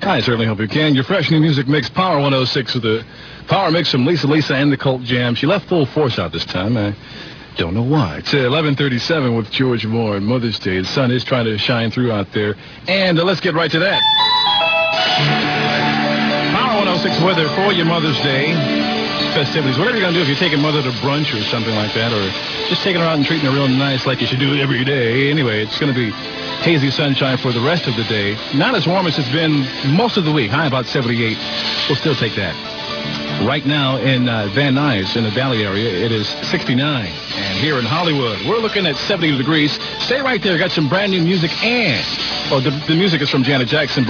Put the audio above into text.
I certainly hope you can. Your fresh new music mix, Power 106 with the Power Mix from Lisa and the Cult Jam. She left full force out this time. I don't know why. It's 11:37 with George Moore and Mother's Day. The sun is trying to shine through out there. And let's get right to that. Power 106 weather for your Mother's Day festivities. Whatever you're going to do, if you're taking Mother to brunch or something like that, or just taking her out and treating her real nice like you should do every day. Anyway, it's going to be hazy sunshine for the rest of the day. Not as warm as it's been most of the week. High about 78. We'll still take that. Right now in Van Nuys, in the Valley area, it is 69. And here in Hollywood, we're looking at 70 degrees. Stay right there. Got some brand new music and, the music is from Janet Jackson.